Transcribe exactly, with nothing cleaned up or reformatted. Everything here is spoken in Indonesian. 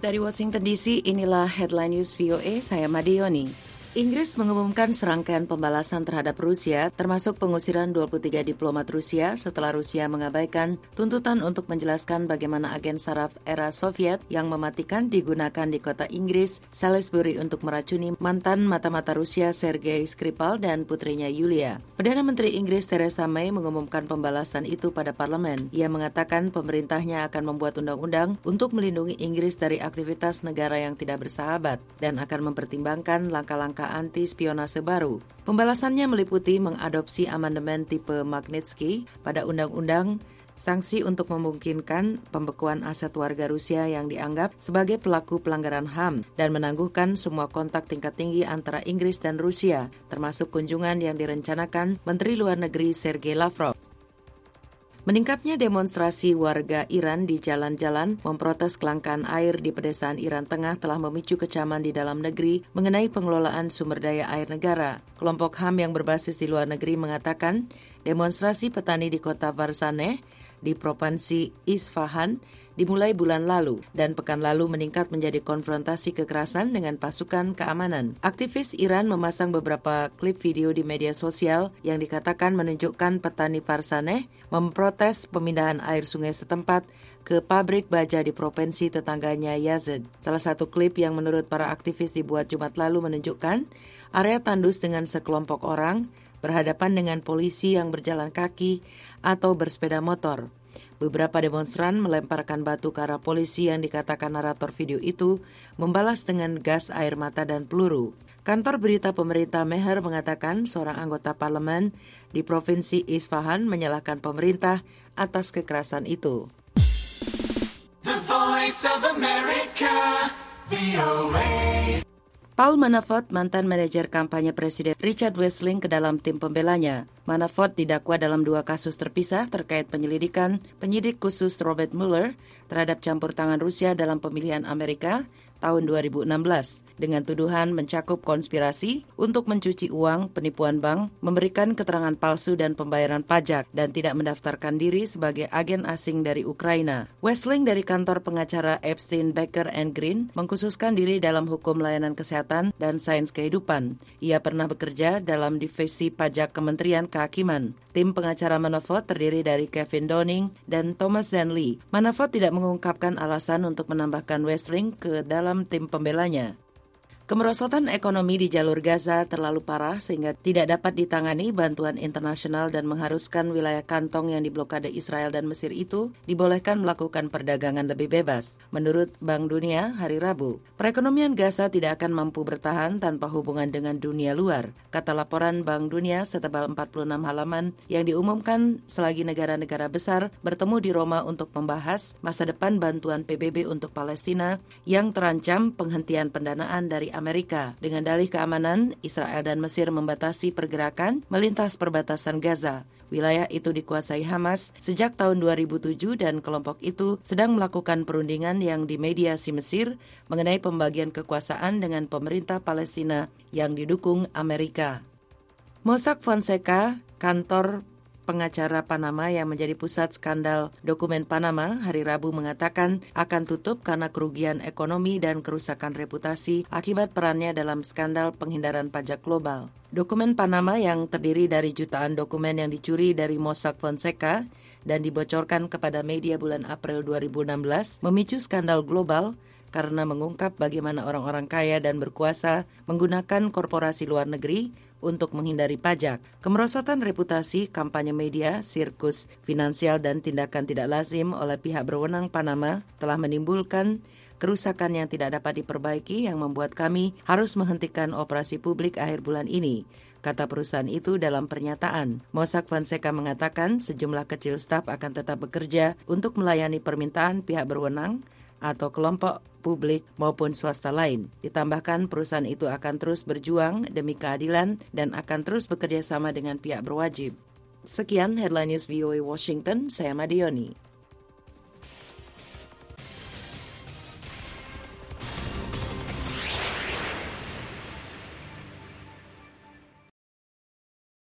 Dari Washington D C, inilah Headline News V O A, saya Madioni. Inggris mengumumkan serangkaian pembalasan terhadap Rusia, termasuk pengusiran dua puluh tiga diplomat Rusia setelah Rusia mengabaikan tuntutan untuk menjelaskan bagaimana agen saraf era Soviet yang mematikan digunakan di kota Inggris, Salisbury untuk meracuni mantan mata-mata Rusia Sergei Skripal dan putrinya Yulia. Perdana Menteri Inggris Theresa May mengumumkan pembalasan itu pada parlemen. Ia mengatakan pemerintahnya akan membuat undang-undang untuk melindungi Inggris dari aktivitas negara yang tidak bersahabat dan akan mempertimbangkan langkah-langkah anti-spionase baru. Pembalasannya meliputi mengadopsi amandemen tipe Magnitsky pada undang-undang sanksi untuk memungkinkan pembekuan aset warga Rusia yang dianggap sebagai pelaku pelanggaran H A M dan menangguhkan semua kontak tingkat tinggi antara Inggris dan Rusia, termasuk kunjungan yang direncanakan Menteri Luar Negeri Sergei Lavrov. Meningkatnya demonstrasi warga Iran di jalan-jalan memprotes kelangkaan air di pedesaan Iran Tengah telah memicu kecaman di dalam negeri mengenai pengelolaan sumber daya air negara. Kelompok H A M yang berbasis di luar negeri mengatakan demonstrasi petani di kota Varsaneh di provinsi Isfahan dimulai bulan lalu dan pekan lalu meningkat menjadi konfrontasi kekerasan dengan pasukan keamanan. Aktivis Iran memasang beberapa klip video di media sosial yang dikatakan menunjukkan petani Varsaneh memprotes pemindahan air sungai setempat ke pabrik baja di provinsi tetangganya Yazd. Salah satu klip yang menurut para aktivis dibuat Jumat lalu menunjukkan area tandus dengan sekelompok orang berhadapan dengan polisi yang berjalan kaki atau bersepeda motor. Beberapa demonstran melemparkan batu ke arah polisi yang dikatakan narator video itu membalas dengan gas air mata dan peluru. Kantor berita pemerintah Mehr mengatakan seorang anggota parlemen di provinsi Isfahan menyalahkan pemerintah atas kekerasan itu. The Voice of America, V O A. Paul Manafort, mantan manajer kampanye Presiden Richard Wessling ke dalam tim pembelanya. Manafort didakwa dalam dua kasus terpisah terkait penyelidikan penyidik khusus Robert Mueller terhadap campur tangan Rusia dalam pemilihan Amerika tahun dua ribu enam belas dengan tuduhan mencakup konspirasi untuk mencuci uang, penipuan bank, memberikan keterangan palsu dan pembayaran pajak dan tidak mendaftarkan diri sebagai agen asing dari Ukraina. Wessling dari kantor pengacara Epstein, Becker and Green mengkhususkan diri dalam hukum layanan kesehatan dan sains kehidupan. Ia pernah bekerja dalam divisi pajak Kementerian Kehakiman. Tim pengacara Manafort terdiri dari Kevin Downing dan Thomas Zenley. Manafort tidak mengungkapkan alasan untuk menambahkan Wessling ke dalam tim pembelanya. Kemerosotan ekonomi di jalur Gaza terlalu parah sehingga tidak dapat ditangani bantuan internasional dan mengharuskan wilayah kantong yang diblokade Israel dan Mesir itu dibolehkan melakukan perdagangan lebih bebas. Menurut Bank Dunia hari Rabu, perekonomian Gaza tidak akan mampu bertahan tanpa hubungan dengan dunia luar, kata laporan Bank Dunia setebal empat puluh enam halaman yang diumumkan selagi negara-negara besar bertemu di Roma untuk membahas masa depan bantuan P B B untuk Palestina yang terancam penghentian pendanaan dari Amerika. Dengan dalih keamanan, Israel dan Mesir membatasi pergerakan melintas perbatasan Gaza. Wilayah itu dikuasai Hamas sejak tahun dua ribu tujuh dan kelompok itu sedang melakukan perundingan yang dimediasi Mesir mengenai pembagian kekuasaan dengan pemerintah Palestina yang didukung Amerika. Mossack Fonseca, kantor pengacara Panama yang menjadi pusat skandal dokumen Panama, hari Rabu mengatakan akan tutup karena kerugian ekonomi dan kerusakan reputasi akibat perannya dalam skandal penghindaran pajak global. Dokumen Panama yang terdiri dari jutaan dokumen yang dicuri dari Mossack Fonseca dan dibocorkan kepada media bulan April dua ribu enam belas memicu skandal global karena mengungkap bagaimana orang-orang kaya dan berkuasa menggunakan korporasi luar negeri untuk menghindari pajak. Kemerosotan reputasi, kampanye media, sirkus finansial dan tindakan tidak lazim oleh pihak berwenang Panama telah menimbulkan kerusakan yang tidak dapat diperbaiki yang membuat kami harus menghentikan operasi publik akhir bulan ini, kata perusahaan itu dalam pernyataan. Mossack Fonseca mengatakan sejumlah kecil staf akan tetap bekerja untuk melayani permintaan pihak berwenang atau kelompok publik maupun swasta lain. Ditambahkan perusahaan itu akan terus berjuang demi keadilan dan akan terus bekerja sama dengan pihak berwajib. Sekian Headline News V O A Washington, saya Madioni.